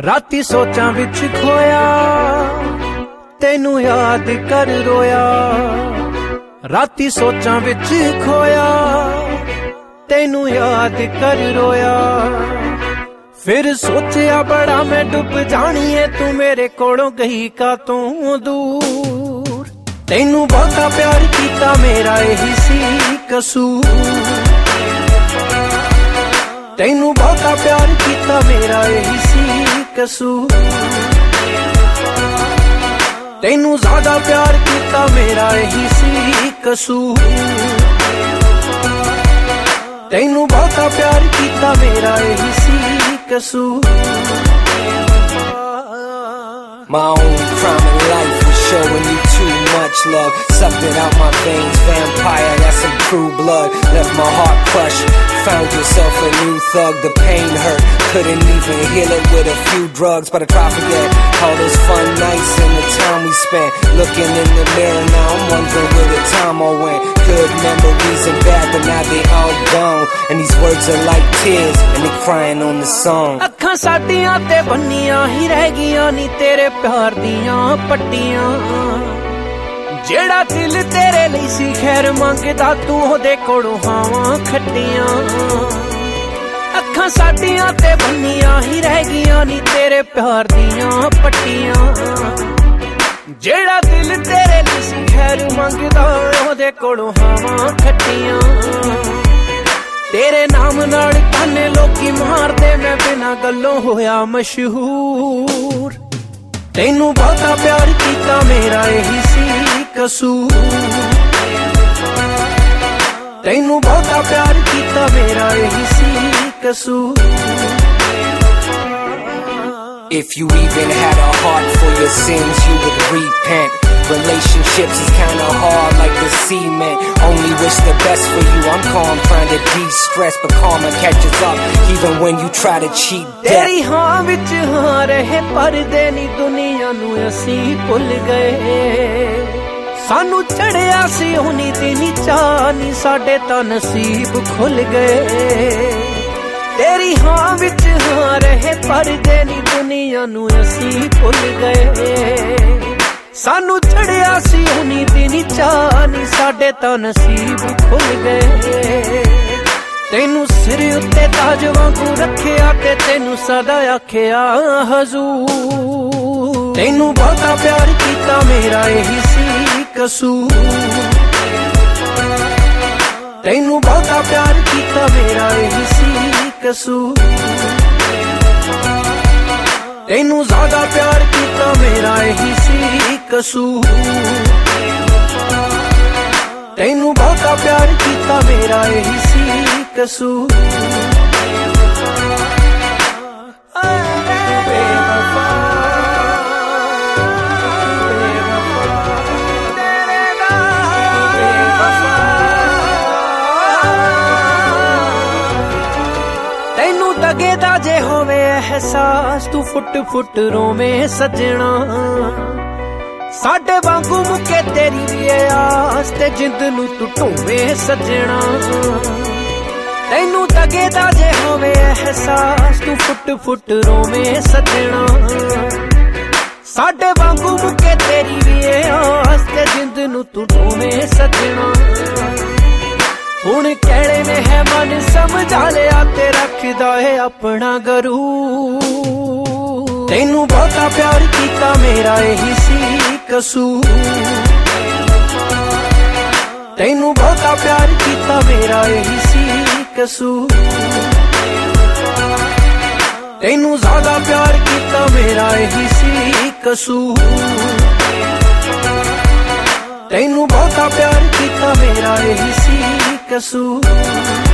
राती सोचां विच खोया तेनू याद कर रोया। राती सोचां विच खोया तेनू याद कर रोया। फिर सोचिया बड़ा मैं डुब जानी है तू मेरे कोलों गई का तू दूर। तेनू बहुता प्यार कीता मेरा यही सी कसूर। तेनू बहुता प्यार कीता मेरा यही सी कसूर। तेनू ज्यादा प्यार कीता मेरा यही सी कसूर। तेनू बहुता प्यार कीता मेरा यही सी कसूर। My own crime in life was showing you too much love. Sucked it out my veins, vampire, that's some true blood. Left my heart crushed, found yourself a new thug. The pain hurt, couldn't even heal it with a few drugs. But I try to forget all those fun nights and the time we spent. Looking in the mirror now, I'm wondering where the time all went. Good memories and bad, but now they all gone. And these words are like tears, and they crying on the song. ਅੱਖਾਂ ਸਾਡੀਆਂ ਤੇ ਬੰਨੀਆਂ ਹੀ ਰਹਿ ਗਈਆਂ ਨੀ ਤੇਰੇ प्यार दियां पट्टियां। जेड़ा दिल तेरे लिए सी खैर मंगदा तू ओदे कोलों हावां खट्टियां। अखां साडियां ते बन्नियां ही रह गईयां नी तेरे प्यार दियां पट्टियां। जेड़ा दिल तेरे लिए सी खैर मंगदा ओदे कोलों हावां खट्टियां। तेरे नाम नाल ताने लोकी मारदे मैं बिना गल्लों होया मशहूर। तेनू बहुता प्यार कीता मेरा यही सी कसूर। तेनू बहुता प्यार कीता मेरा यही सी कसूर। If you even had a heart for your sins, you would repent. Relationships is kinda hard like the cement. Only wish the best for you, I'm calm trying to de-stress, but karma catches up even when you try to cheat death. तेरी हाँ विच हाँ रहे पर्दे नी दुनिया नू असी भुल गए। सानू चढ़िया सी होनी दी चाह नी साडे तां नसीब खुल गए। तेरी हाँ विच हाँ रहे पर्दे नी दुनिया नू असी भुल गए। सानू चढ़िया सी होनी दी चाह नी साडे तां नसीब खुल गए। तेनू सिर उत्ते ताज वांगू रखिया ते तेनू सदा आखिया हजूर। तेनू बहुता प्यार कीता मेरा यही सी कसूर। तेनू बहुता प्यार कीता मेरा यही सी कसूर। तेनू ज्यादा प्यार कीता मेरा यही सी कसूर। तेनू बहुता प्यार कीता मेरा यही सी कसूर। तेनू दगे दा जे होवे एहसास तू फुट फुट रोवे सजना। साडे वांगू मुके तेरी भी आस ते जिंद नू तू ढोवे सजना। तेनू दगे दा जे होवे एहसास तू फुट फुट रोवे सजना। साडे वांगू मुके तेरी भी आस ते जिंद नू तू ढोवे सजना। हुण कहणे ने है मन समझा लिया ते रखदा है अपना गरूर। तेनू बहुता प्यार कीता मेरा यही सी कसूर। तेनू बहुता प्यार कीता मेरा यही सी कसूर। तेनू ज्यादा प्यार कीता मेरा यही सी कसूर। तेनू बहुता प्यार कीता मेरा यही सी कसूर।